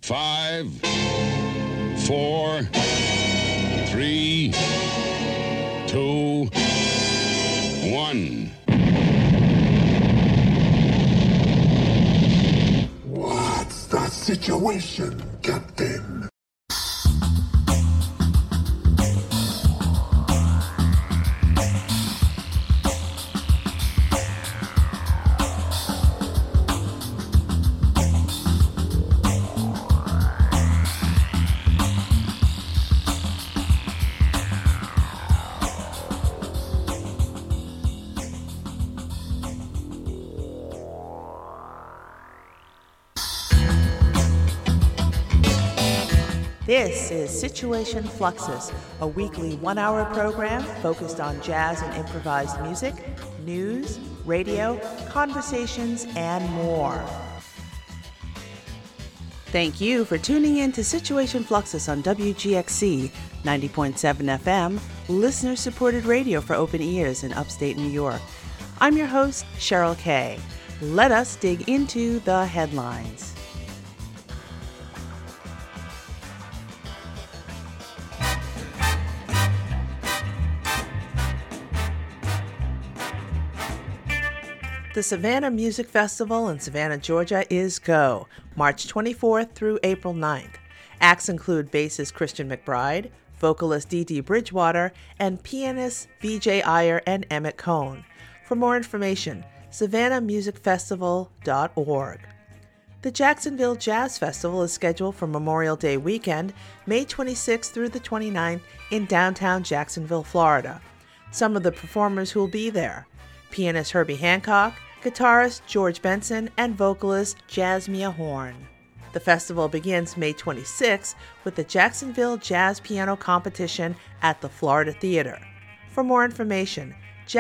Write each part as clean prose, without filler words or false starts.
5, 4, 3, 2, 1. What's the situation, Captain? This is Situation Fluxus, a weekly one-hour program focused on jazz and improvised music, news, radio, conversations, and more. Thank you for tuning in to Situation Fluxus on WGXC 90.7 FM, listener-supported radio for open ears in upstate New York. I'm your host, Cheryl Kay. Let us dig into the headlines. The Savannah Music Festival in Savannah, Georgia is go, March 24th through April 9th. Acts include bassist Christian McBride, vocalist Dee Dee Bridgewater, and pianists V.J. Iyer and Emmett Cohn. For more information, savannahmusicfestival.org. The Jacksonville Jazz Festival is scheduled for Memorial Day weekend, May 26th through the 29th in downtown Jacksonville, Florida. Some of the performers who will be there: pianist Herbie Hancock, guitarist George Benson, and vocalist Jasmia Horn. The festival begins May 26 with the Jacksonville Jazz Piano Competition at the Florida Theater. For more information,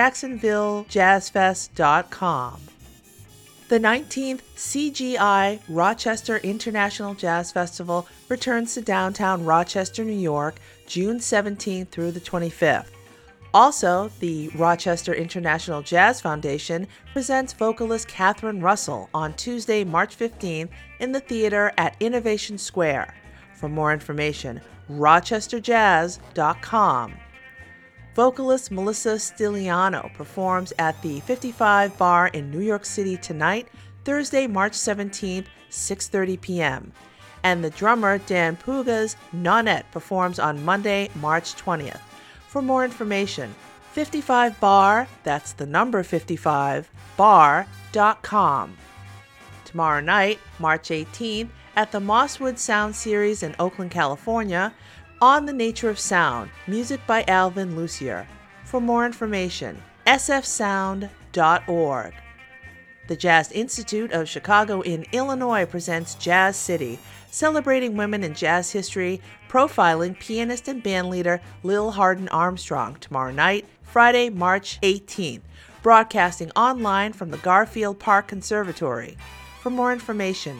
jacksonvillejazzfest.com. The 19th CGI Rochester International Jazz Festival returns to downtown Rochester, New York, June 17th through the 25th. Also, the Rochester International Jazz Foundation presents vocalist Catherine Russell on Tuesday, March 15th in the theater at Innovation Square. For more information, rochesterjazz.com. Vocalist Melissa Stiliano performs at the 55 Bar in New York City tonight, Thursday, March 17th, 6:30 p.m. And the drummer Dan Puga's Nonette performs on Monday, March 20th. For more information, 55 Bar, that's the number 55, bar.com. Tomorrow night, March 18th, at the Mosswood Sound Series in Oakland, California, On the Nature of Sound, music by Alvin Lucier. For more information, sfsound.org. The Jazz Institute of Chicago in Illinois presents Jazz City, celebrating women in jazz history, profiling pianist and bandleader Lil Hardin Armstrong tomorrow night, Friday, March 18th, broadcasting online from the Garfield Park Conservatory. For more information,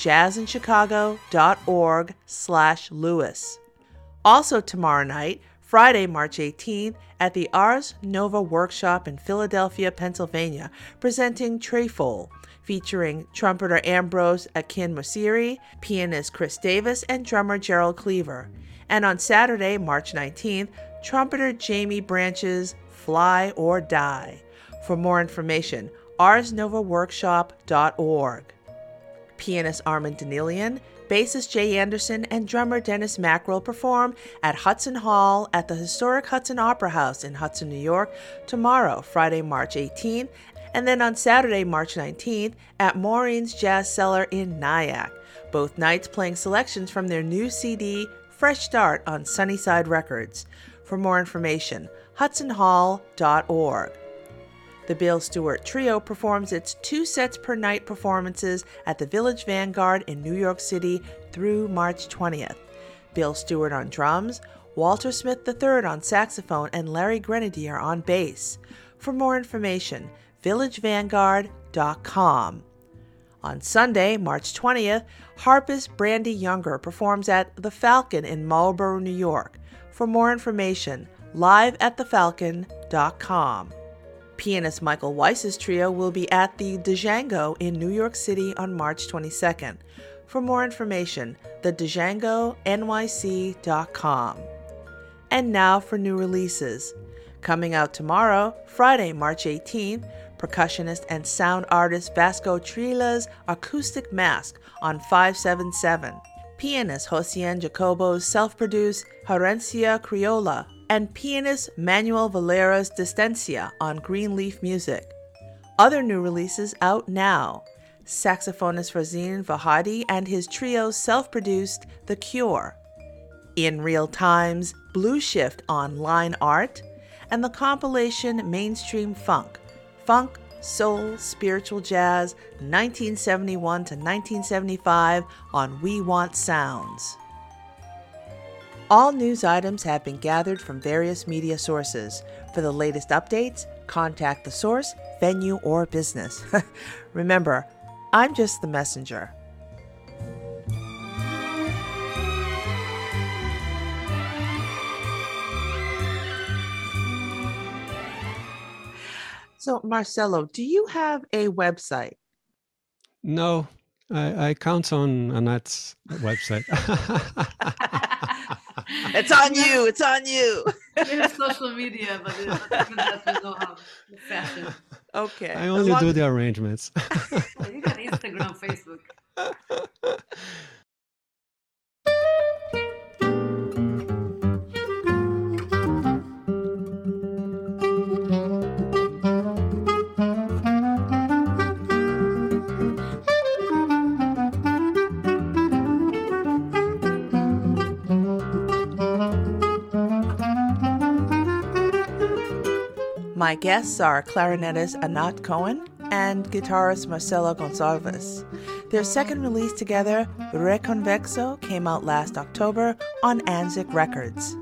jazzinchicago.org/Lewis. Also tomorrow night, Friday, March 18th, at the Ars Nova Workshop in Philadelphia, Pennsylvania, presenting Trefoil, featuring trumpeter Ambrose Akin-Mosiri, pianist Chris Davis, and drummer Gerald Cleaver. And on Saturday, March 19th, trumpeter Jamie Branch's Fly or Die. For more information, arsnovaworkshop.org. Pianist Armin Danilian, bassist Jay Anderson, and drummer Dennis Mackrell perform at Hudson Hall at the historic Hudson Opera House in Hudson, New York, tomorrow, Friday, March 18th, and then on Saturday, March 19th, at Maureen's Jazz Cellar in Nyack. Both nights playing selections from their new CD, Fresh Start, on Sunnyside Records. For more information, hudsonhall.org. The Bill Stewart Trio performs its 2 sets per night performances at the Village Vanguard in New York City through March 20th. Bill Stewart on drums, Walter Smith III on saxophone, and Larry Grenadier on bass. For more information, villagevanguard.com. On Sunday, March 20th, harpist Brandy Younger performs at The Falcon in Marlborough, New York. For more information, liveatthefalcon.com. Pianist Michael Weiss's trio will be at the Django in New York City on March 22nd. For more information, thedjango.nyc.com. And now for new releases. Coming out tomorrow, Friday, March 18th, percussionist and sound artist Vasco Trilla's Acoustic Mask on 577. Pianist Josian Jacobo's self-produced Herencia Criolla, and pianist Manuel Valera's Distancia on Greenleaf Music. Other new releases out now. Saxophonist Razin Vahadi and his trio's self-produced The Cure. In Real Time's Blue Shift on Line Art, and the compilation Mainstream Funk, Funk, Soul, Spiritual Jazz, 1971 to 1975 on We Want Sounds. All news items have been gathered from various media sources. For the latest updates, contact the source, venue, or business. Remember, I'm just the messenger. So, Marcelo, do you have a website? No, I count on Annette's website. It's on you. It's on you. We have social media, but even that we know how the fashion. Okay. I only do the arrangements. You got Instagram, Facebook. My guests are clarinetist Anat Cohen and guitarist Marcelo Gonçalves. Their second release together, Reconvexo, came out last October on Anzik Records.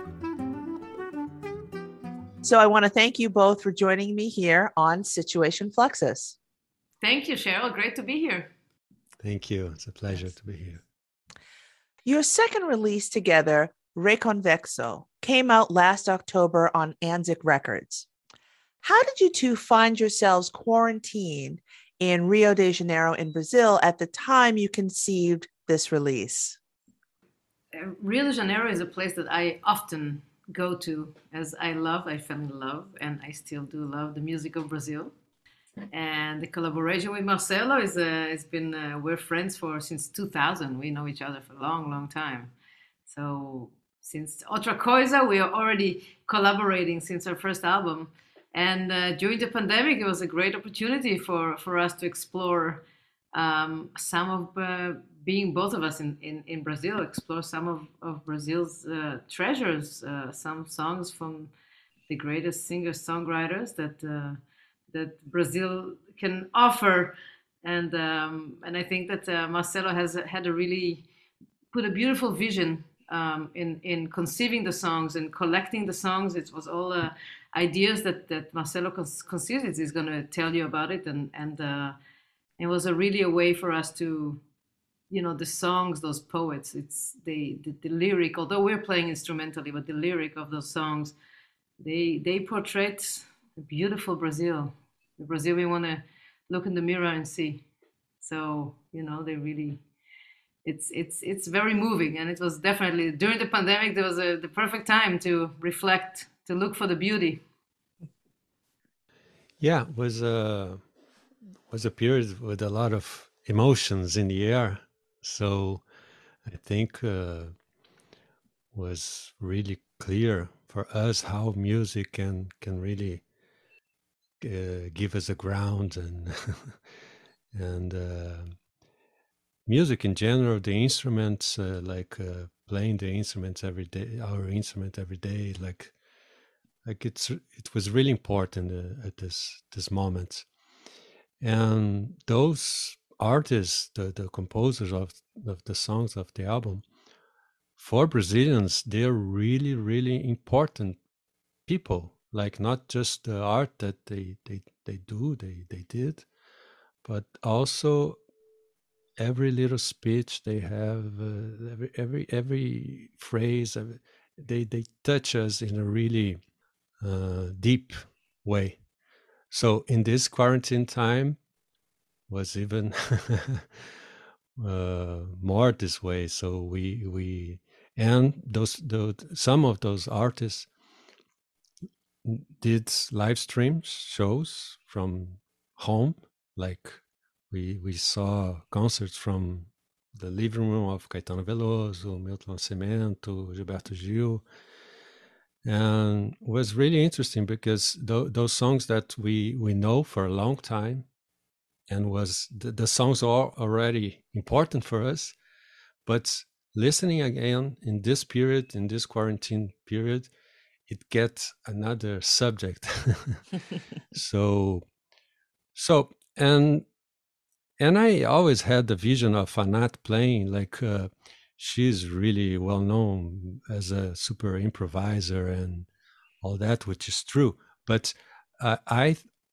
So I want to thank you both for joining me here on Situation Fluxus. Thank you, Cheryl. Great to be here. Thank you. It's a pleasure to be here. Your second release together, Reconvexo, came out last October on Anzik Records. How did you two find yourselves quarantined in Rio de Janeiro in Brazil at the time you conceived this release? Rio de Janeiro is a place that I often go to, as I fell in love, and I still do love the music of Brazil. And the collaboration with Marcelo we're friends since 2000. We know each other for a long, long time. So since Outra Coisa, we are already collaborating since our first album. And during the pandemic, it was a great opportunity for us to explore some of being both of us in Brazil, explore some of Brazil's treasures, some songs from the greatest singer-songwriters that Brazil can offer. And I think that Marcelo has had a really put a beautiful vision in conceiving the songs and collecting the songs. It was all ideas that Marcelo conceived. He's going to tell you about it, and it was really a way for us to, the songs, those poets. It's the lyric. Although we're playing instrumentally, but the lyric of those songs, they portray a beautiful Brazil, the Brazil we want to look in the mirror and see. So they really. It's very moving, and it was definitely during the pandemic. There was the perfect time to reflect, to look for the beauty. Yeah, it was a period with a lot of emotions in the air. So I think was really clear for us how music can really give us a ground and music in general, the instruments, playing the instruments every day, our instrument every day, it was really important at this moment. And those artists, the composers of the songs of the album, for Brazilians, they're really, really important people. Like not just the art that they did, but also every little speech they have, every phrase, they touch us in a really deep way. So in this quarantine time was even more this way. So we and some of those artists did live stream shows from home, like we saw concerts from the living room of Caetano Veloso, Milton Nascimento, Gilberto Gil, and it was really interesting because those songs that we know for a long time, and was the songs are already important for us, but listening again in this period, in this quarantine period, it gets another subject. so and I always had the vision of Anat playing, like she's really well known as a super improviser and all that, which is true. But I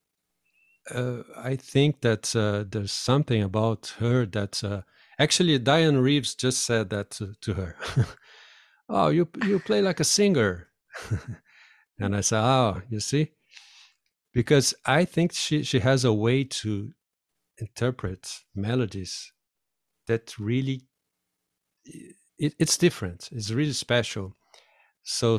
think that there's something about her that actually Diane Reeves just said that to her. Oh, you play like a singer. And I said, oh, you see, because I think she has a way to interpret melodies that really it's different. It's really special. So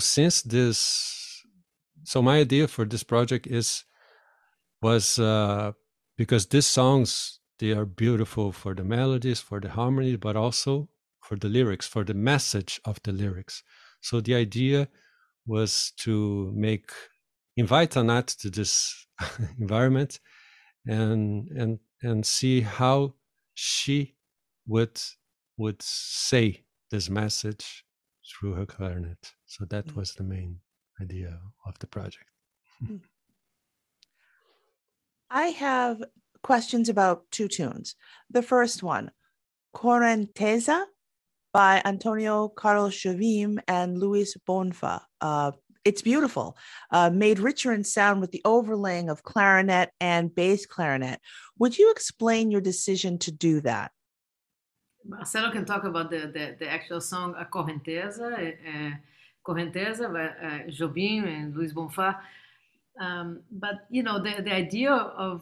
so my idea for this project was because these songs, they are beautiful for the melodies, for the harmony, but also for the lyrics, for the message of the lyrics. So the idea was to invite Anat to this environment and see how she would say this message through her clarinet. So that was the main idea of the project. I have questions about two tunes. The first one, Correnteza by Antonio Carlos Jobim and Luis Bonfa. It's beautiful, made richer in sound with the overlaying of clarinet and bass clarinet. Would you explain your decision to do that? Marcelo can talk about the actual song A Correnteza, Correnteza by Jobim and Luis Bonfa. But the idea of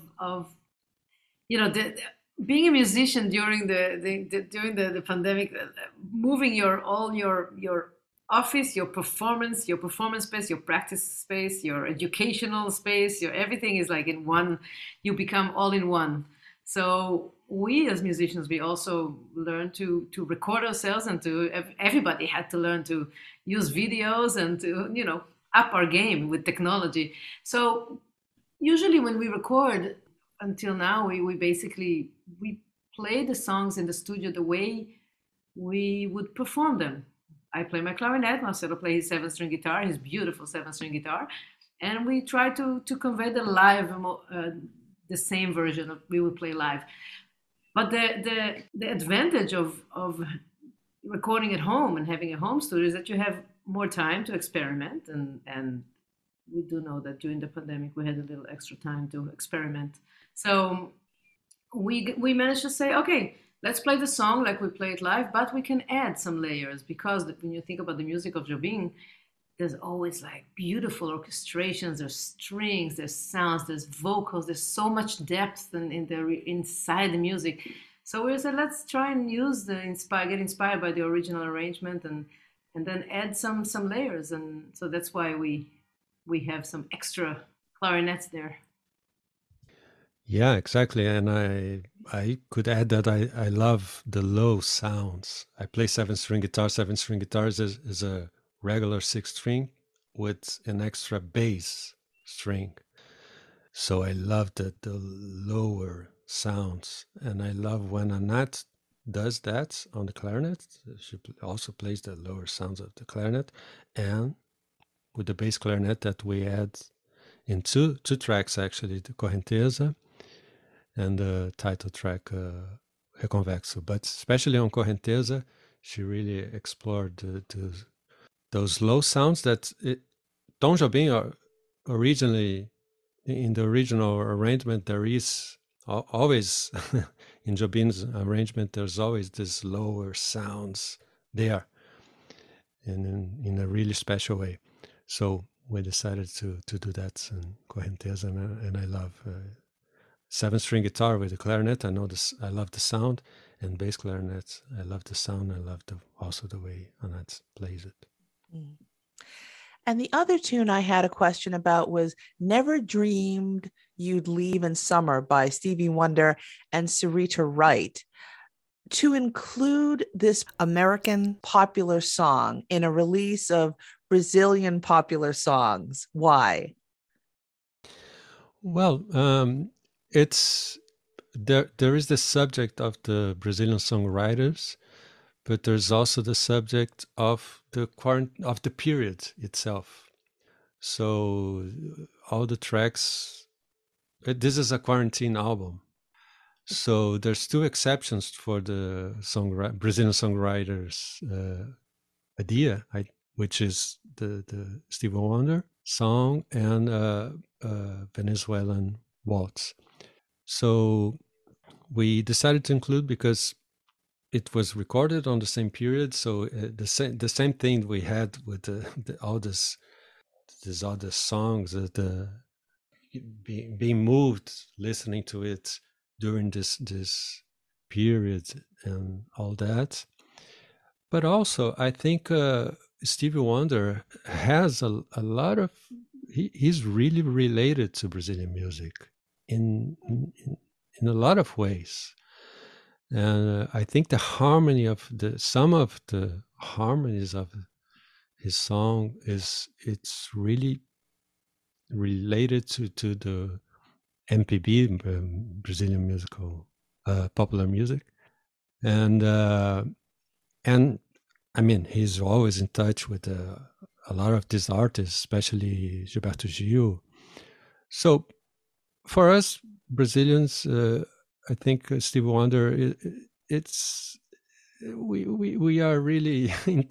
being a musician during the pandemic, moving all your office, your performance space, your practice space, your educational space, your everything is like in one. You become all in one. So we as musicians, we also learn to record ourselves, and everybody had to learn to use videos and to up our game with technology. So usually when we record, until now, we basically play the songs in the studio the way we would perform them. I play my clarinet, Marcelo plays his 7-string guitar, his beautiful 7-string guitar, and we try to convey the live, the same version of we would play live. But the advantage of recording at home and having a home studio is that you have more time to experiment, and we do know that during the pandemic we had a little extra time to experiment. So we managed to say, okay, let's play the song like we play it live, but we can add some layers, because when you think about the music of Jobim, there's always like beautiful orchestrations, there's strings, there's sounds, there's vocals, there's so much depth inside the music. So we said, let's try and get inspired by the original arrangement and then add some layers. And so that's why we have some extra clarinets there. Yeah, exactly. And I could add that I love the low sounds. I play 7-string guitar. 7-string guitars is a regular 6-string with an extra bass string. So I love the lower sounds. And I love when Anat does that on the clarinet. She also plays the lower sounds of the clarinet, and with the bass clarinet that we add in two tracks, actually, the Correnteza and the title track Reconvexo. But especially on Correnteza, she really explored those low sounds that Tom Jobim originally, in the original arrangement, there is always, in Jobim's arrangement, there's always these lower sounds there in a really special way. So we decided to do that in Correnteza, and I love 7-string guitar with the clarinet. I love the sound, and bass clarinets. I love the sound. I love also the way Annette plays it. Mm. And the other tune I had a question about was Never Dreamed You'd Leave in Summer by Stevie Wonder and Sarita Wright. To include this American popular song in a release of Brazilian popular songs, why? Well, it's there is the subject of the Brazilian songwriters, but there's also the subject of the period itself. So all the tracks, this is a quarantine album. So there's two exceptions for the Brazilian songwriters idea, which is the Stevie Wonder song and Venezuelan waltz. So we decided to include because it was recorded on the same period. So the same thing we had with all these other songs, being moved listening to it during this period and all that. But also, I think Stevie Wonder has a lot of. He's really related to Brazilian music in a lot of ways. And I think the harmony of some of the harmonies of his song it's really related to the MPB, Brazilian musical popular music, and I mean he's always in touch with a lot of these artists, especially Gilberto Gil. So for us Brazilians, I think Stevie Wonder, we are really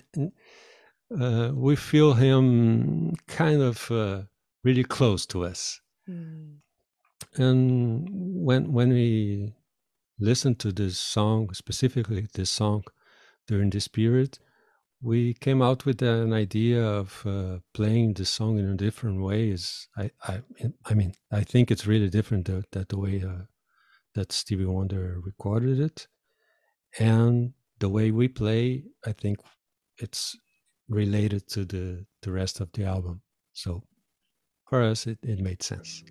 we feel him kind of really close to us. Mm. And when we listened to this song, specifically this song during this period, we came out with an idea of playing the song in a different ways. I mean, I think it's really different that the way that Stevie Wonder recorded it, and the way we play, I think it's related to the rest of the album. So for us, it made sense.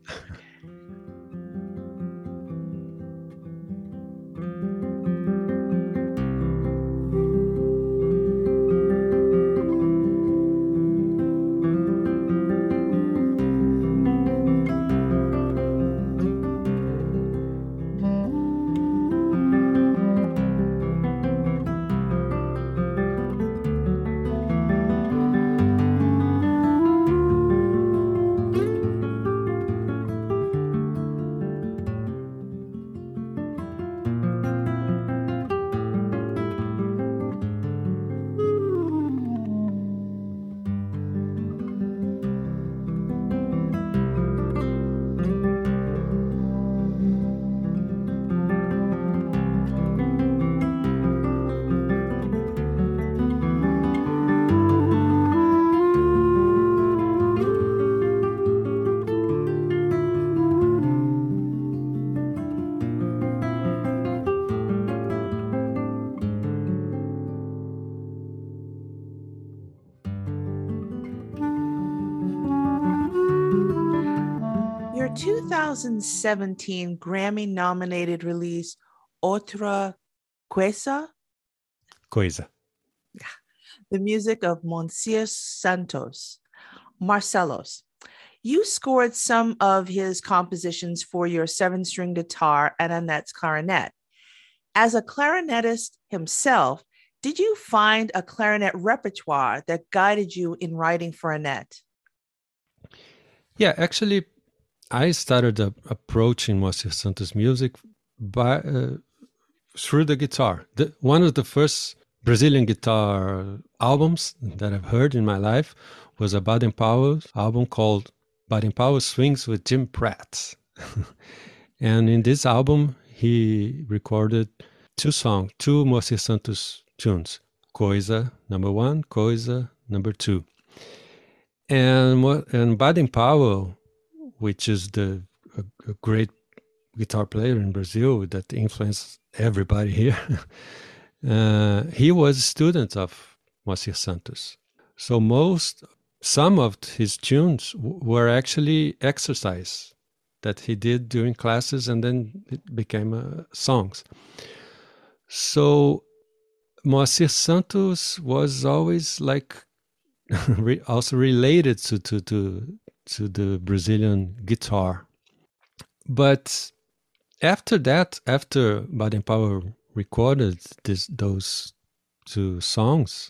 Your 2017 Grammy-nominated release, Outra Coisa? Coisa. Yeah. The music of Monsieur Santos, Marcelos. You scored some of his compositions for your 7-string guitar and Annette's clarinet. As a clarinetist himself, did you find a clarinet repertoire that guided you in writing for Annette? Yeah, actually, I started approaching Monsieur Santos' music through the guitar. One of the first Brazilian guitar albums that I've heard in my life was a Baden Powell album called Baden Powell Swings with Jim Pratt. And in this album, he recorded two Monsieur Santos tunes, Coisa number 1, Coisa number 2. And Baden Powell, which is a great guitar player in Brazil that influenced everybody here, he was a student of Moacir Santos. So some of his tunes were actually exercise that he did during classes, and then it became songs. So Moacir Santos was always like also related to the Brazilian guitar. But after that, after Baden Powell recorded those two songs,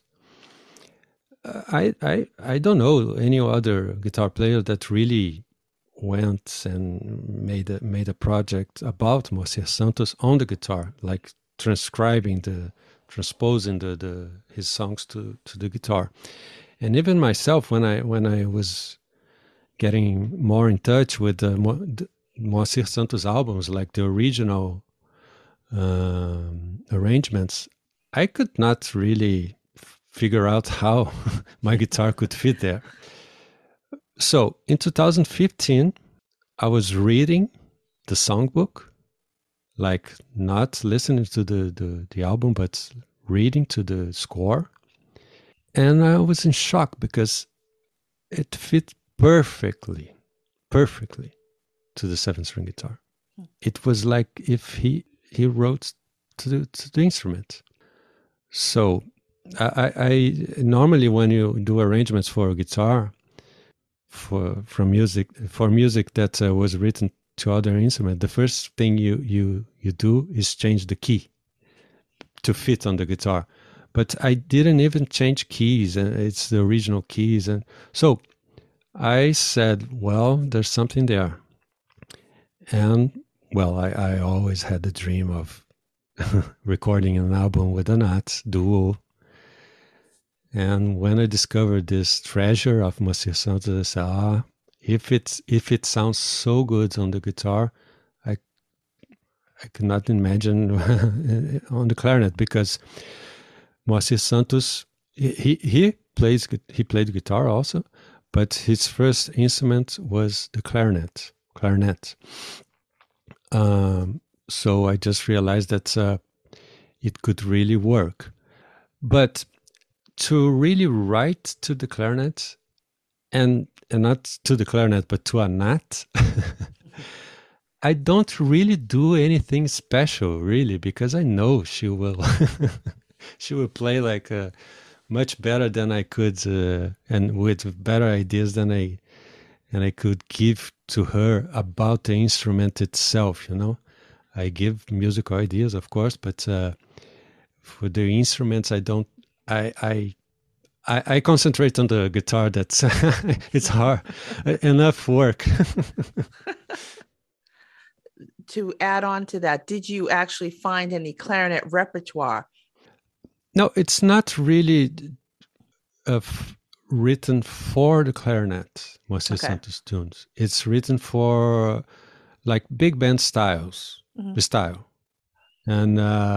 I don't know any other guitar player that really went and made a project about Moacir Santos on the guitar, like transposing his songs to the guitar. And even myself, when I was getting more in touch with the Moacir Santos albums, like the original arrangements, I could not really figure out how my guitar could fit there. So in 2015, I was reading the songbook, like not listening to the album, but reading to the score. And I was in shock because it fit perfectly to the 7-string guitar. It was like if he wrote to the instrument. So I normally, when you do arrangements for a guitar, for music that was written to other instrument, the first thing you do is change the key to fit on the guitar. But I didn't even change keys, and it's the original keys. And so I said, well, there's something there. And well, I always had the dream of recording an album with a Nat duo. And when I discovered this treasure of Moacir Santos, I said, if it sounds so good on the guitar, I could not imagine on the clarinet, because Moacir Santos, he played guitar also, but his first instrument was the clarinet. So I just realized that it could really work. But to really write to the clarinet, and not to the clarinet, but to a Nat, I don't really do anything special, really, because I know she will she will play like much better than I could, and with better ideas than I could give to her about the instrument itself. I give musical ideas, of course, but for the instruments, I don't. I concentrate on the guitar. That's it's hard enough work. To add on to that, did you actually find any clarinet repertoire? No, it's not really written for the clarinet, Moacir Santos tunes. It's written for like big band styles, the style. And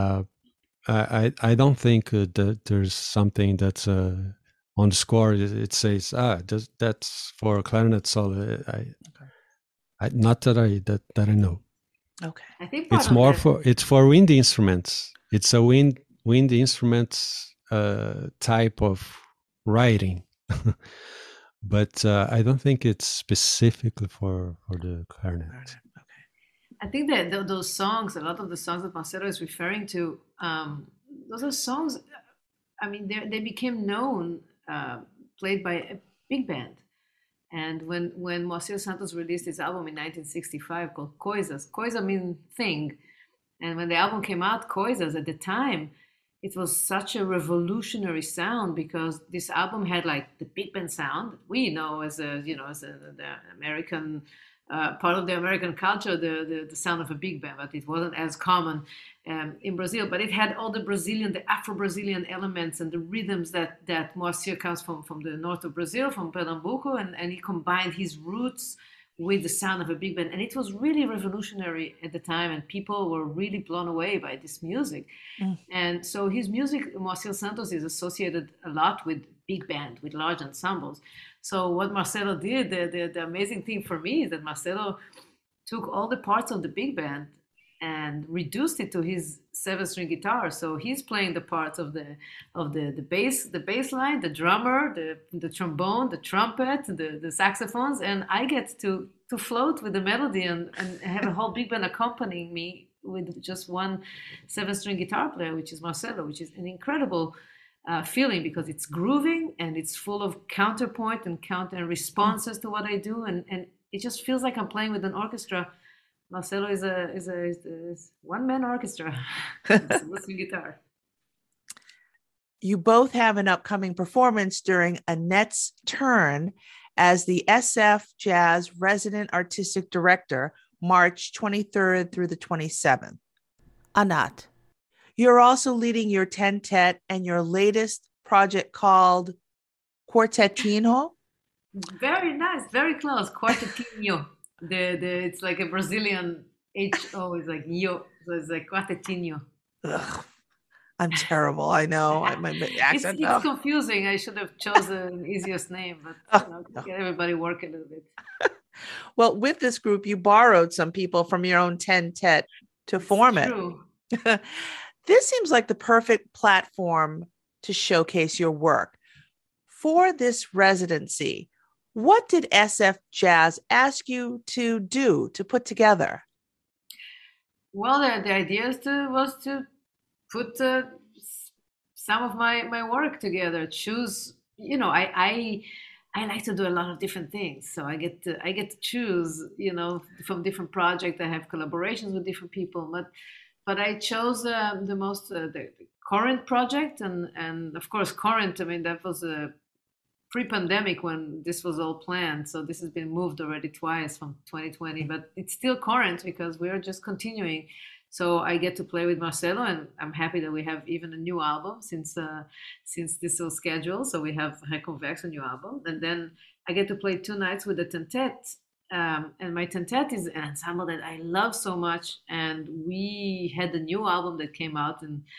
I don't think that there's something that's on the score. It says, that's for a clarinet solo. Not that I know. Okay. I think it's for wind instruments. It's a wind instruments type of writing, but I don't think it's specifically for the clarinet. Okay. I think that those songs, a lot of the songs that Marcelo is referring to, those are songs. I mean, they became known, played by a big band. And when Moacir Santos released his album in 1965 called Coisas, Coisa means thing. And when the album came out, Coisas, at the time, it was such a revolutionary sound, because this album had like the big band sound that we know as the American part of the American culture, the sound of a big band, but it wasn't as common in Brazil. But it had all the Afro-Brazilian elements and the rhythms that Moacir comes from the north of Brazil, from Pernambuco, and he combined his roots with the sound of a big band. And it was really revolutionary at the time, and people were really blown away by this music. And so his music, Moacir Santos, is associated a lot with big band, with large ensembles. So what Marcelo did, the amazing thing for me is that Marcelo took all the parts of the big band and reduced it to his 7-string guitar. So he's playing the parts of the bass line, the drummer, the trombone, the trumpet, the saxophones, and I get to float with the melody and have a whole big band accompanying me with just one 7-string guitar player, which is Marcelo, which is an incredible feeling because it's grooving and it's full of counterpoint and counter and responses to what I do, and it just feels like I'm playing with an orchestra. Marcelo is a one-man orchestra with guitar. You both have an upcoming performance during Annette's turn as the SF Jazz Resident Artistic Director, March 23rd through the 27th. Anat, you're also leading your tentet and your latest project called Quartetinho. Very nice, very close. Quartetinho. It's like a Brazilian HO is like yo, so it's like Quartetinho. Ugh, I'm terrible. I know. My accent. It's confusing. I should have chosen the easiest name, but get everybody work a little bit. Well, with this group, you borrowed some people from your own tentet to form it. True. This seems like the perfect platform to showcase your work. For this residency, what did SF Jazz ask you to do, to put together? Well, the idea was to put some of my work together. Choose, I like to do a lot of different things, so I get to choose, from different projects. I have collaborations with different people, but I chose the most the current project, and of course current. I mean, that was a pre-pandemic when this was all planned. So this has been moved already twice from 2020, but it's still current because we're just continuing. So I get to play with Marcelo, and I'm happy that we have even a new album since this was scheduled. So we have Reconvex, a new album, and then I get to play 2 nights with the tentet. And my tentet is an ensemble that I love so much. And we had the new album that came out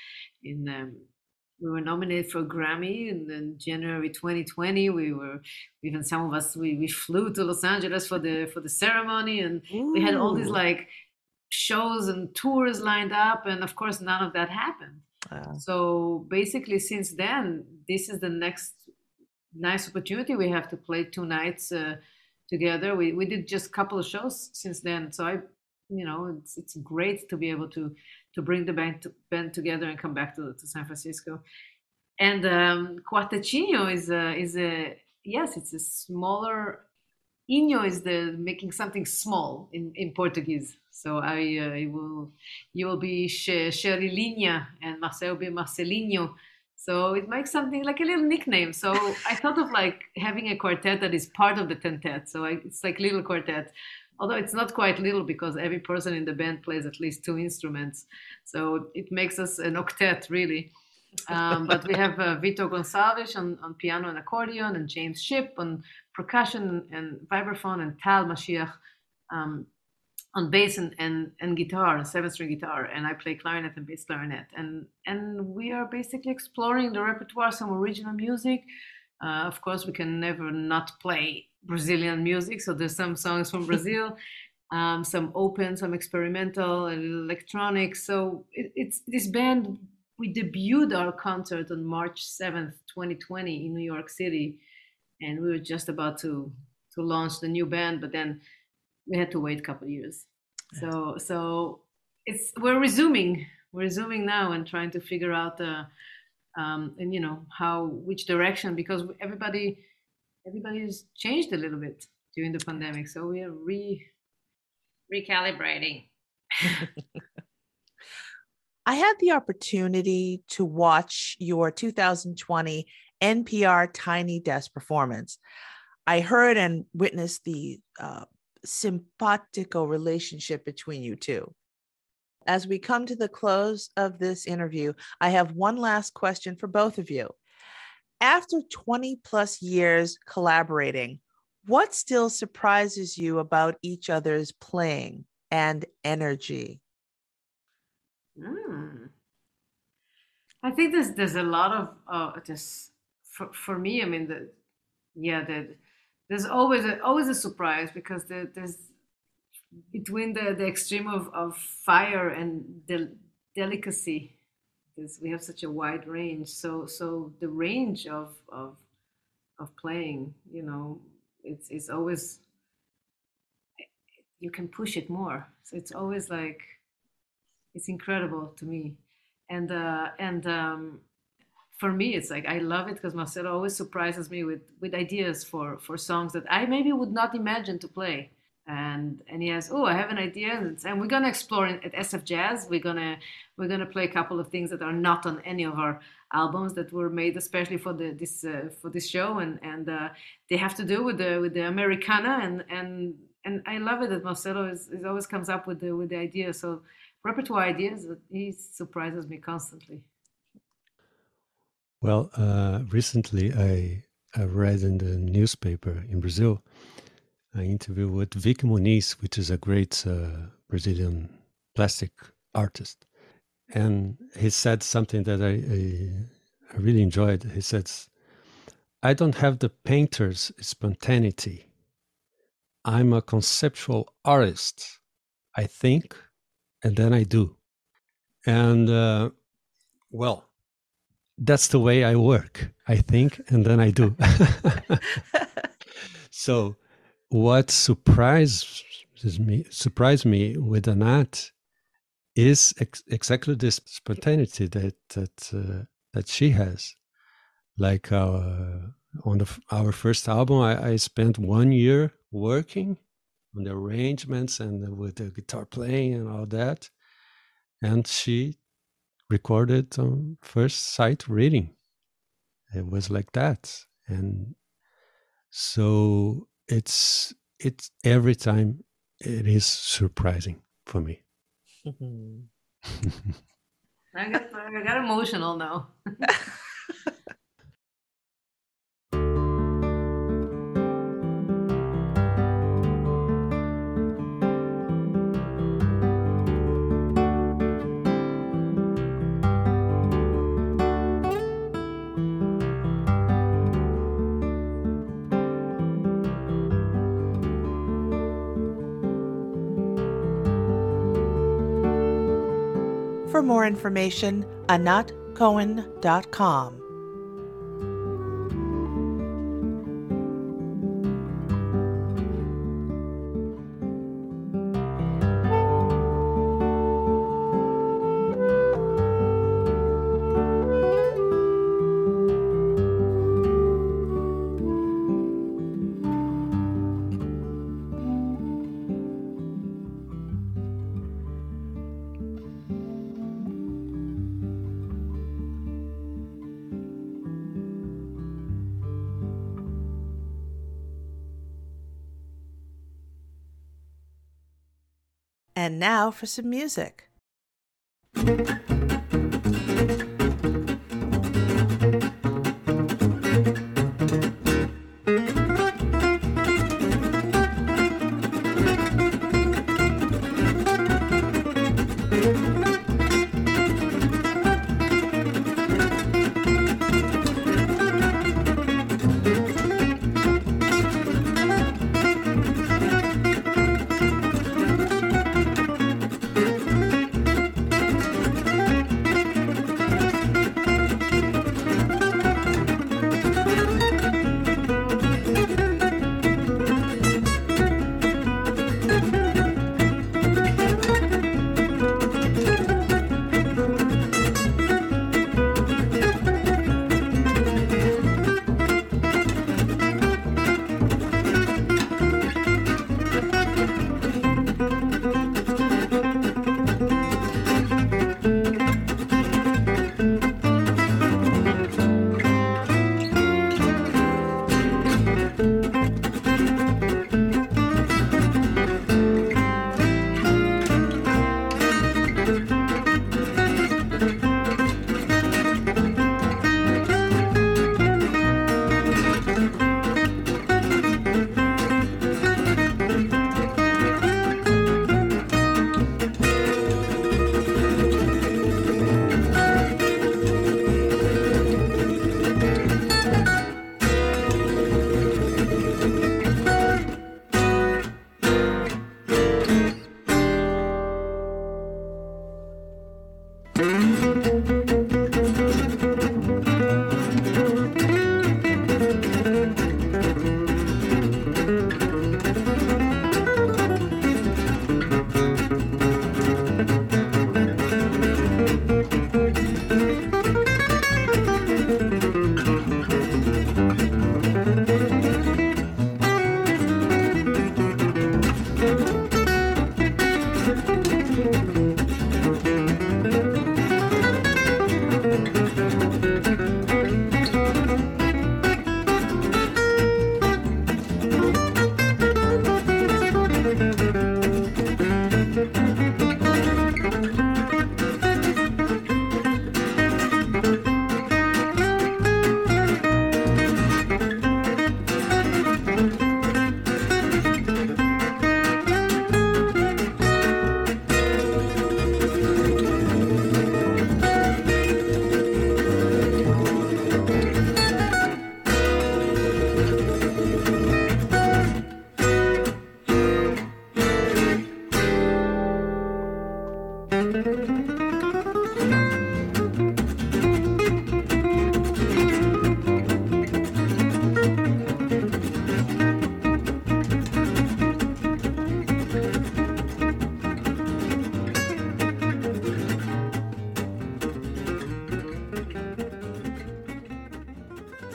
we were nominated for a Grammy in January 2020. Even some of us, we flew to Los Angeles for the ceremony, and we had all these like shows and tours lined up, and of course none of that happened. So basically since then, this is the next nice opportunity we have to play 2 nights together. We did just a couple of shows since then, so it's great to be able to bring the band together and come back to San Francisco. And Quartetinho is it's a smaller. Inho is making something small in Portuguese. So you will be Cherilinha and Marcel will be Marcelinho. So it makes something like a little nickname. So I thought of like having a quartet that is part of the tentet. So it's like little quartet. Although it's not quite little because every person in the band plays at least 2 instruments. So it makes us an octet, really. But we have Vitor Gonçalves on piano and accordion, and James Shipp on percussion and vibraphone, and Tal Mashiach on bass and guitar, 7-string guitar. And I play clarinet and bass clarinet. And we are basically exploring the repertoire, some original music. Of course, we can never not play Brazilian music, so there's some songs from Brazil, some open, some experimental, and electronic. So it's this band. We debuted our concert on March 7th, 2020 in New York City, and we were just about to launch the new band, but then we had to wait a couple of years. So we're resuming now and trying to figure out which direction, because everybody's changed a little bit during the pandemic. So we are recalibrating. I had the opportunity to watch your 2020 NPR Tiny Desk performance. I heard and witnessed the simpatico relationship between you two. As we come to the close of this interview, I have one last question for both of you. After 20 plus years collaborating, what still surprises you about each other's playing and energy? I think there's a lot of just for me. I mean, there's always a surprise, because there's between the extreme of fire and the delicacy, because we have such a wide range. So the range of playing, it's always, you can push it more. So it's always like, it's incredible to me. And for me, it's like I love it because Marcelo always surprises me with ideas for songs that I maybe would not imagine to play. And he has, I have an idea, and we're gonna explore it at SF Jazz. We're gonna play a couple of things that are not on any of our albums that were made especially for this show, and they have to do with the Americana, and I love it that Marcelo is always comes up with the ideas. So repertoire ideas, he surprises me constantly. Well, recently I read in the newspaper in Brazil an interview with Vicky Muniz, which is a great Brazilian plastic artist. And he said something that I really enjoyed. He said, I don't have the painter's spontaneity. I'm a conceptual artist. I think, and then I do. And, well, that's the way I work. I think, and then I do. So what surprised me with Anat is exactly this spontaneity that she has. Like on our first album, I spent 1 year working on the arrangements and with the guitar playing and all that, and she recorded on first sight reading. It was like that, and so it's every time it is surprising for me. I got emotional now. For more information, anatcohen.com. And now for some music.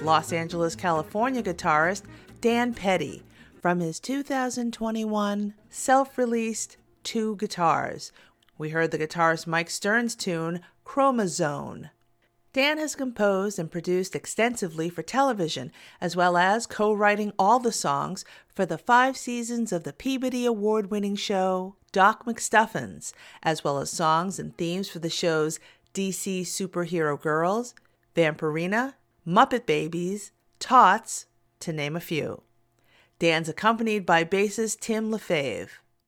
with Los Angeles, California guitarist Dan Petty from his 2021 self-released Two Guitars. We heard the guitarist Mike Stern's tune, Chromazone. Dan has composed and produced extensively for television, as well as co-writing all the songs for the 5 seasons of the Peabody Award-winning show Doc McStuffins, as well as songs and themes for the shows DC Superhero Girls, Vampirina, Muppet Babies, Tots, to name a few. Dan's accompanied by bassist Tim LaFave.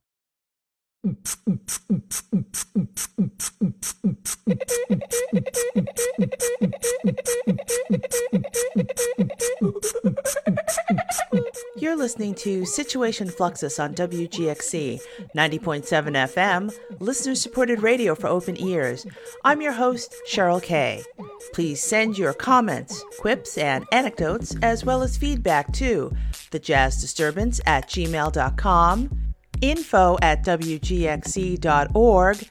You're listening to Situation Fluxus on WGXC 90.7 FM, listener-supported radio for open ears. I'm your host, Cheryl Kay. Please send your comments, quips, and anecdotes, as well as feedback to thejazzdisturbance@gmail.com, info@wgxc.org,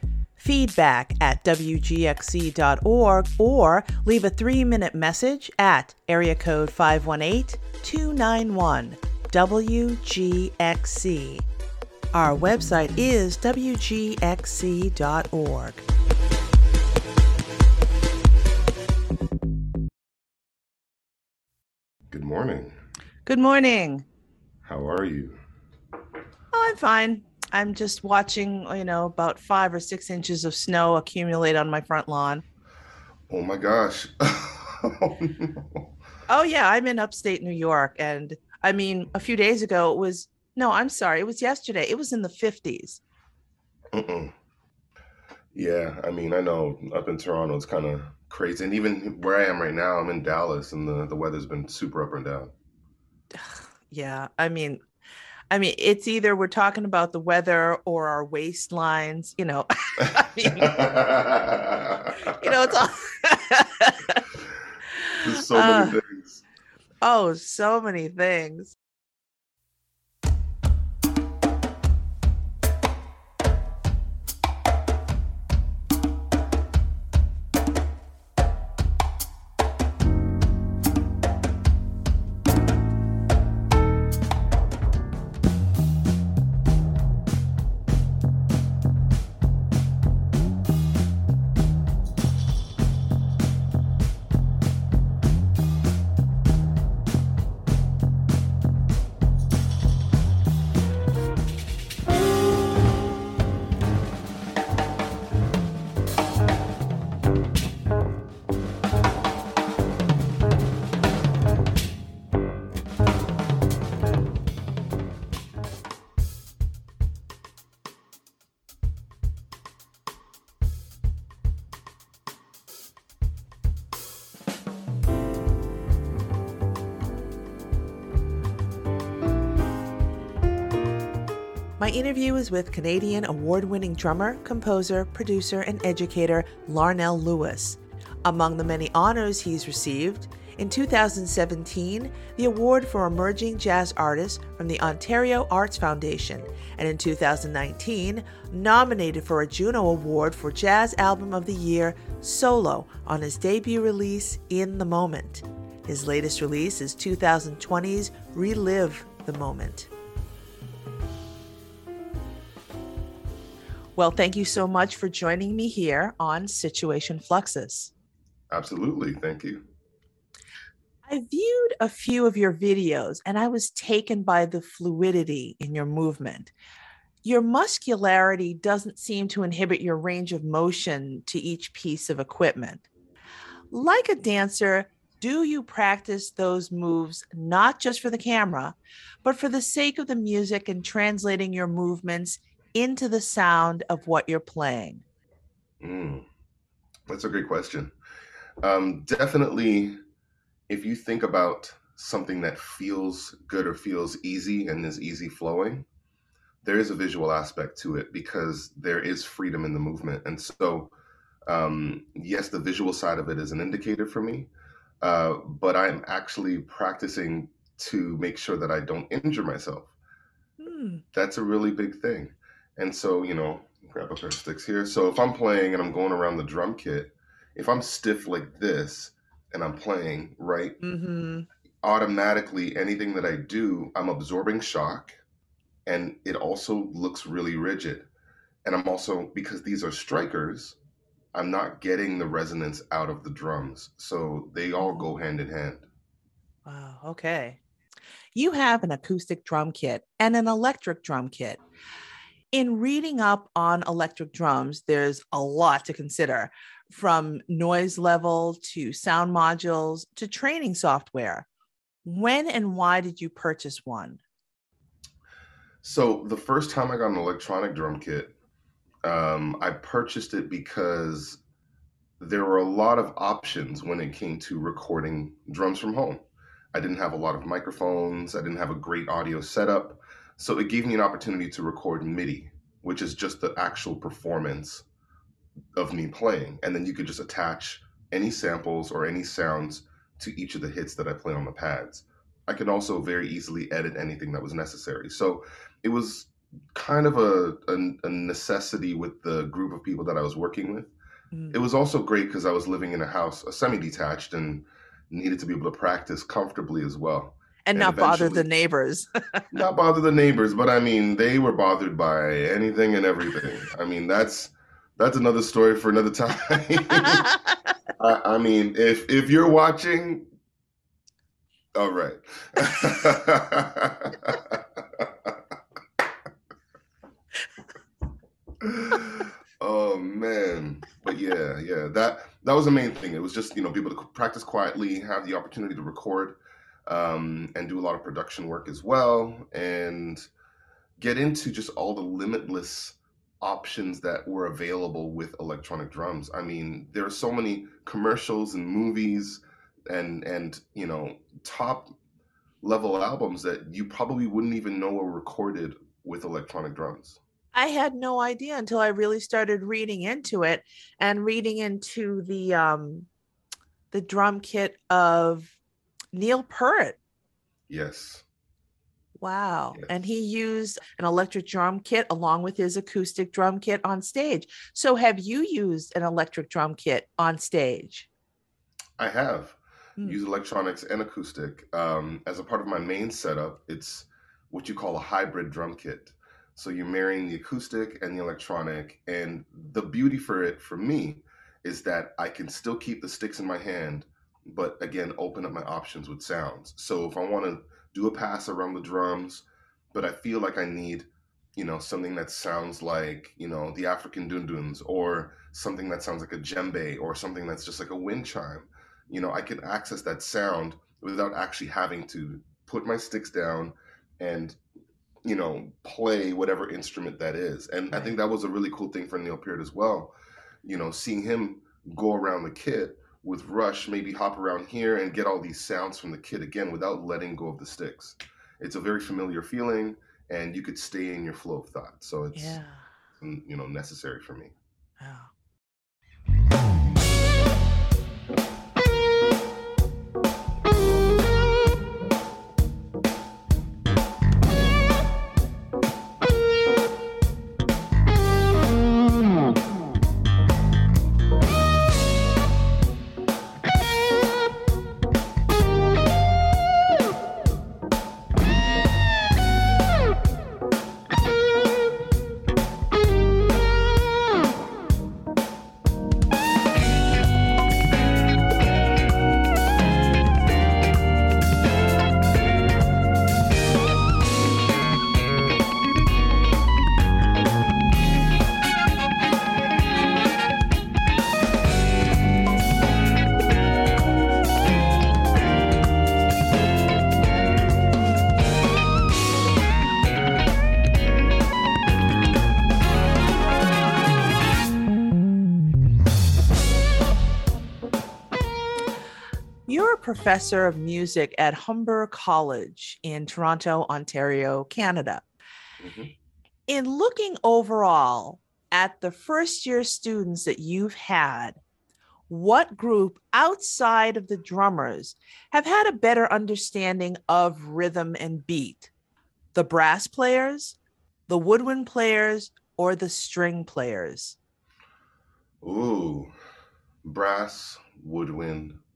feedback@wgxc.org, or leave a 3-minute message at area code 518-291-WGXC. Our website is wgxc.org. Good morning. Good morning. How are you? Oh, I'm fine. I'm just watching, about 5 or 6 inches of snow accumulate on my front lawn. Oh my gosh. Oh, no. Oh, yeah. I'm in upstate New York. And I mean, a few days ago, it was yesterday. It was in the 50s. Yeah, I mean, I know up in Toronto, it's kind of crazy. And even where I am right now, I'm in Dallas, and the weather's been super up and down. Yeah. I mean, it's either we're talking about the weather or our waistlines, I mean, it's all. There's so many things. Oh, so many things. My interview is with Canadian award-winning drummer, composer, producer, and educator Larnell Lewis. Among the many honors he's received, in 2017, the Award for Emerging Jazz Artist from the Ontario Arts Foundation, and in 2019, nominated for a Juno Award for Jazz Album of the Year solo on his debut release, In the Moment. His latest release is 2020's Relive the Moment. Well, thank you so much for joining me here on Situation Fluxus. Absolutely. Thank you. I viewed a few of your videos and I was taken by the fluidity in your movement. Your muscularity doesn't seem to inhibit your range of motion to each piece of equipment. Like a dancer, do you practice those moves not just for the camera, but for the sake of the music and translating your movements into the sound of what you're playing? That's a great question. Definitely, if you think about something that feels good or feels easy and is easy flowing, there is a visual aspect to it because there is freedom in the movement. And so, yes, the visual side of it is an indicator for me, but I'm actually practicing to make sure that I don't injure myself. That's a really big thing. And so, grab a pair of sticks here. So if I'm playing and I'm going around the drum kit, if I'm stiff like this and I'm playing, right? Mm-hmm. Automatically, anything that I do, I'm absorbing shock, and it also looks really rigid. And I'm also, because these are strikers, I'm not getting the resonance out of the drums. So they all go hand in hand. Wow. Okay. You have an acoustic drum kit and an electric drum kit. In reading up on electric drums, there's a lot to consider, from noise level to sound modules to training software. When and why did you purchase one? So the first time I got an electronic drum kit, I purchased it because there were a lot of options when it came to recording drums from home. I didn't have a lot of microphones. I didn't have a great audio setup. So it gave me an opportunity to record MIDI, which is just the actual performance of me playing. And then you could just attach any samples or any sounds to each of the hits that I play on the pads. I could also very easily edit anything that was necessary. So it was kind of a necessity with the group of people that I was working with. It was also great because I was living in a house, a semi-detached, and needed to be able to practice comfortably as well. And not bother the neighbors. Not bother the neighbors, but I mean, they were bothered by anything and everything. I mean, that's another story for another time. I mean, if you're watching, all right. Oh man, but yeah, that was the main thing. It was just, be able to practice quietly, have the opportunity to record, and do a lot of production work as well, and get into just all the limitless options that were available with electronic drums. I mean, there are so many commercials and movies and top level albums that you probably wouldn't even know were recorded with electronic drums. I had no idea until I really started reading into it and reading into the drum kit of Neil Peart. Yes. Wow. Yes. And he used an electric drum kit along with his acoustic drum kit on stage. So have you used an electric drum kit on stage? I have used electronics and acoustic. As a part of my main setup, it's what you call a hybrid drum kit. So you're marrying the acoustic and the electronic. And the beauty for it, for me, is that I can still keep the sticks in my hand, but again, open up my options with sounds. So if I want to do a pass around the drums, but I feel like I need, something that sounds like, the African dunduns, or something that sounds like a djembe, or something that's just like a wind chime, I can access that sound without actually having to put my sticks down and play whatever instrument that is. And I think that was a really cool thing for Neil Peart as well. Seeing him go around the kit with Rush, maybe hop around here and get all these sounds from the kit again without letting go of the sticks. It's a very familiar feeling, and you could stay in your flow of thought. So it's, necessary for me. Wow. Professor of music at Humber College in Toronto, Ontario, Canada. Mm-hmm. In looking overall at the first year students that you've had, what group outside of the drummers have had a better understanding of rhythm and beat? The brass players, the woodwind players, or the string players? Ooh, brass, woodwind,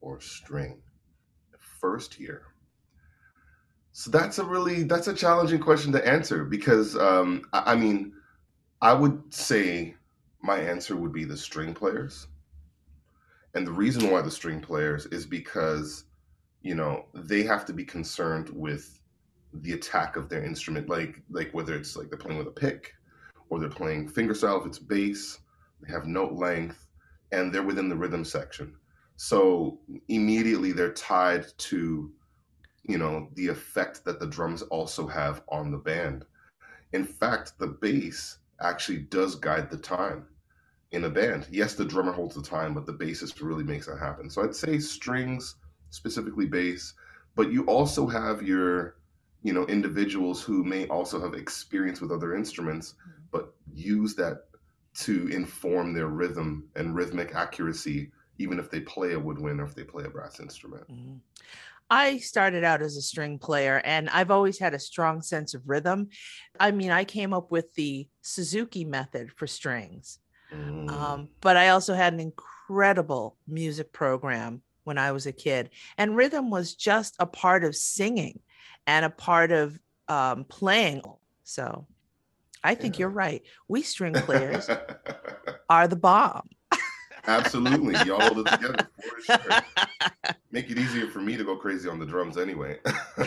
or string? First year. So that's a challenging question to answer because I mean, I would say my answer would be the string players. And the reason why the string players is because, they have to be concerned with the attack of their instrument, like whether it's like they're playing with a pick or they're playing fingerstyle if it's bass, they have note length, and they're within the rhythm section. So immediately they're tied to, the effect that the drums also have on the band. In fact, the bass actually does guide the time in a band. Yes, the drummer holds the time, but the bassist really makes that happen. So I'd say strings, specifically bass, but you also have your, individuals who may also have experience with other instruments, but use that to inform their rhythm and rhythmic accuracy, even if they play a woodwind or if they play a brass instrument. Mm-hmm. I started out as a string player and I've always had a strong sense of rhythm. I mean, I came up with the Suzuki method for strings. But I also had an incredible music program when I was a kid. And rhythm was just a part of singing and a part of playing. So I think you're right. We string players are the bomb. Absolutely. Y'all hold it together for sure. Make it easier for me to go crazy on the drums anyway.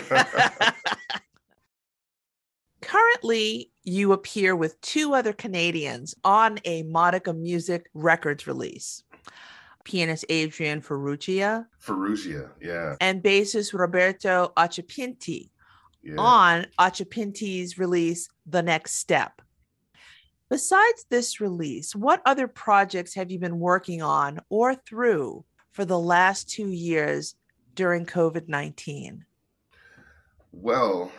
Currently, you appear with two other Canadians on a Modica Music Records release. Pianist Adrian Ferrugia. Ferrugia, yeah. And bassist Roberto Acciapinti on Acciapinti's release, The Next Step. Besides this release, what other projects have you been working on or through for the last 2 years during COVID-19? Well,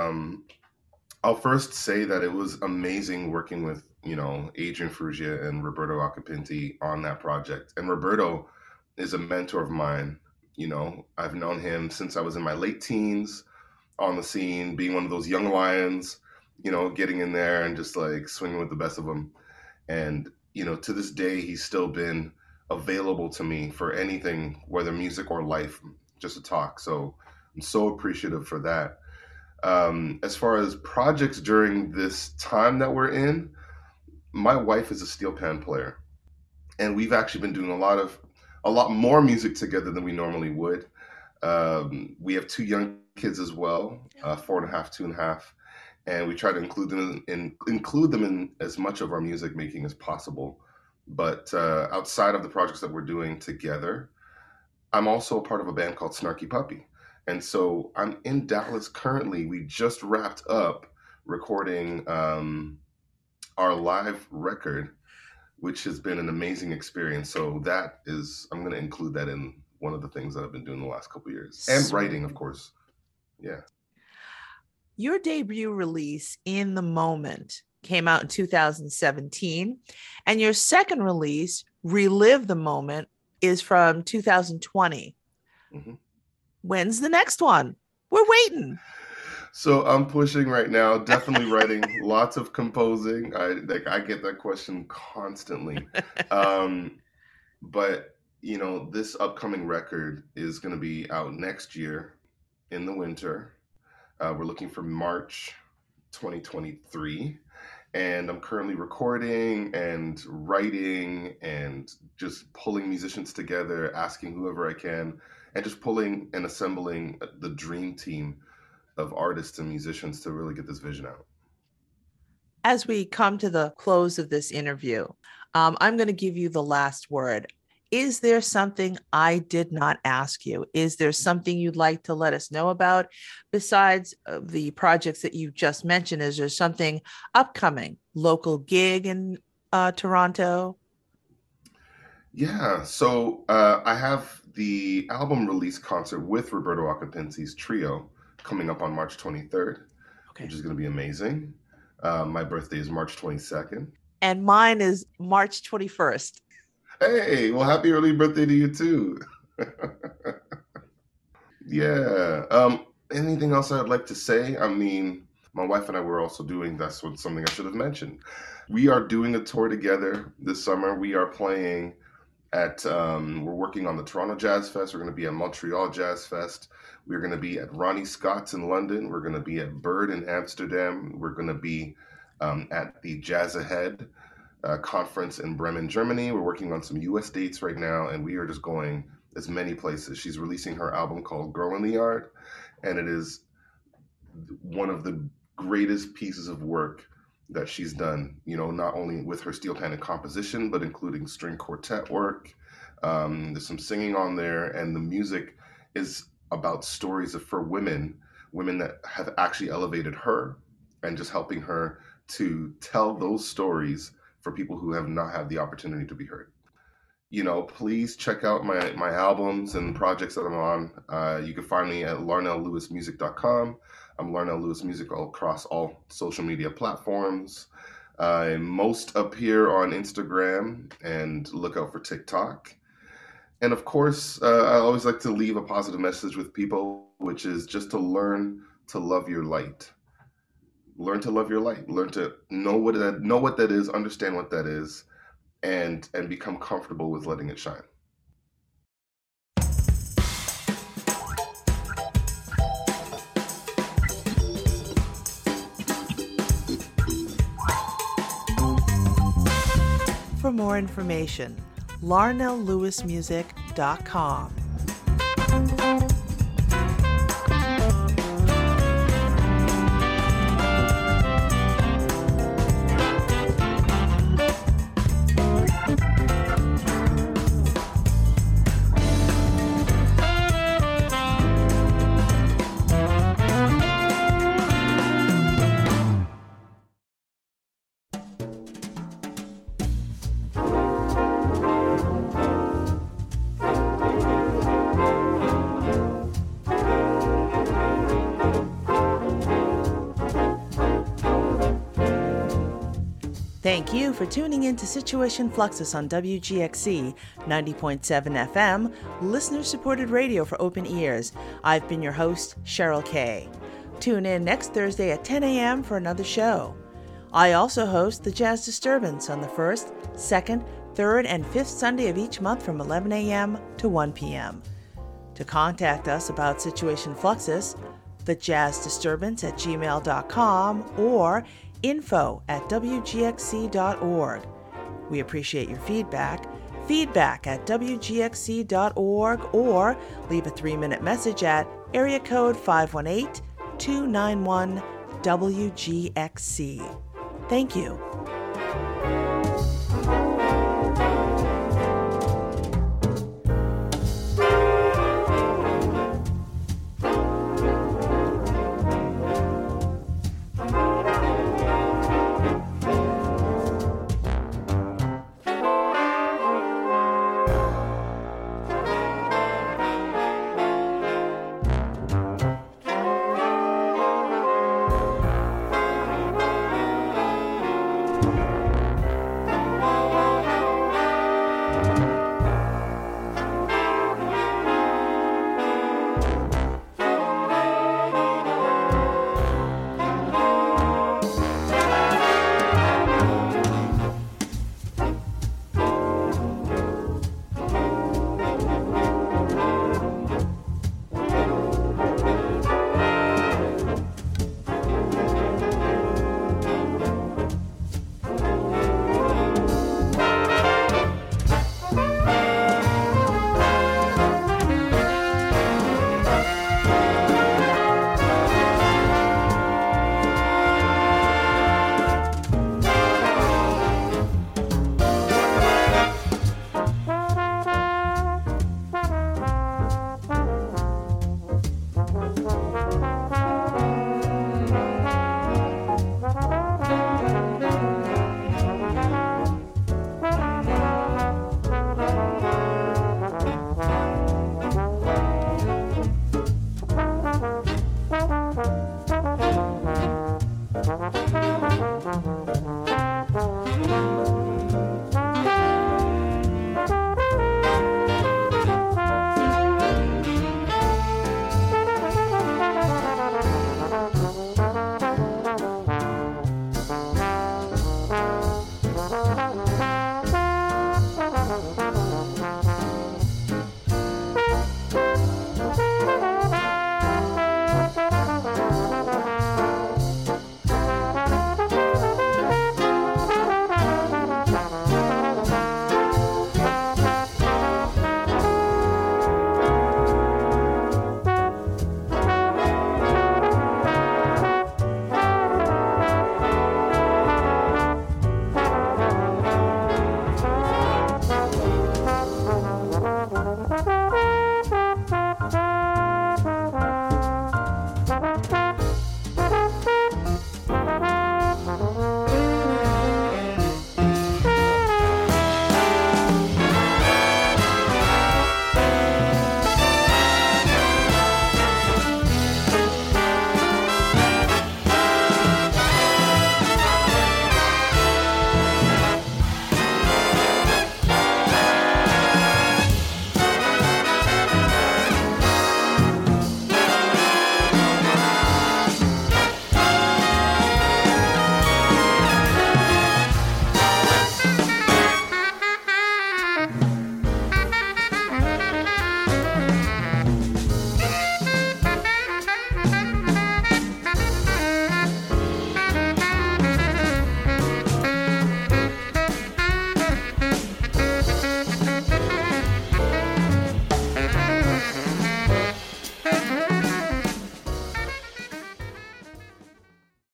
I'll first say that it was amazing working with, Adrian Ferrugia and Roberto Acciapinti on that project. And Roberto is a mentor of mine. I've known him since I was in my late teens on the scene, being one of those young lions, getting in there and just like swinging with the best of them. And, to this day, he's still been available to me for anything, whether music or life, just to talk. So I'm so appreciative for that. As far as projects during this time that we're in, my wife is a steel pan player, and we've actually been doing a lot more music together than we normally would. We have 2 young kids as well, 4.5, 2.5, and we try to include them in as much of our music making as possible. But outside of the projects that we're doing together, I'm also a part of a band called Snarky Puppy. And so I'm in Dallas currently. We just wrapped up recording our live record, which has been an amazing experience. So I'm going to include that in one of the things that I've been doing the last couple of years. And writing, of course. Yeah. Your debut release, In the Moment, came out in 2017. And your second release, Relive the Moment, is from 2020. Mm-hmm. When's the next one? We're waiting. So I'm pushing right now, definitely writing, lots of composing. I get that question constantly. But, this upcoming record is going to be out next year in the winter. We're looking for March 2023. And I'm currently recording and writing and just pulling musicians together, asking whoever I can, and just pulling and assembling the dream team of artists and musicians to really get this vision out. As we come to the close of this interview, I'm going to give you the last word. Is there something I did not ask you? Is there something you'd like to let us know about besides the projects that you just mentioned? Is there something upcoming, local gig in Toronto? Yeah, so I have the album release concert with Roberto Acciapinti's trio coming up on March 23rd, which is going to be amazing. My birthday is March 22nd. And mine is March 21st. Hey, well, happy early birthday to you too. Yeah. Anything else I'd like to say? I mean, my wife and I were also doing, something I should have mentioned. We are doing a tour together this summer. We are playing We're working on the Toronto Jazz Fest. We're going to be at Montreal Jazz Fest. We're going to be at Ronnie Scott's in London. We're going to be at Bird in Amsterdam. We're going to be at the Jazz Ahead conference in Bremen, Germany. We're working on some US dates right now, and we are just going as many places. She's releasing her album called Girl in the Yard, and it is one of the greatest pieces of work that she's done, not only with her steel pan and composition, but including string quartet work. There's some singing on there, and the music is about stories for women that have actually elevated her, and just helping her to tell those stories for people who have not had the opportunity to be heard. Please check out my albums and projects that I'm on. You can find me at larnelllewismusic.com. I'm Larnell Lewis Music all across all social media platforms. I'm most up here on Instagram, and look out for TikTok. And of course, I always like to leave a positive message with people, which is just to learn to love your light. Learn to love your light. Learn to know what that is, understand what that is, and become comfortable with letting it shine. For more information, larnelllewismusic.com. Thank you for tuning in to Situation Fluxus on WGXC 90.7 FM, listener-supported radio for open ears. I've been your host, Cheryl Kay. Tune in next Thursday at 10 a.m. for another show. I also host the Jazz Disturbance on the 1st, 2nd, 3rd, and 5th Sunday of each month from 11 a.m. to 1 p.m. To contact us about Situation Fluxus, thejazzdisturbance@gmail.com or info@wgxc.org. We appreciate your feedback at wgxc.org, or leave a 3-minute message at area code 518-291-WGXC. Thank you.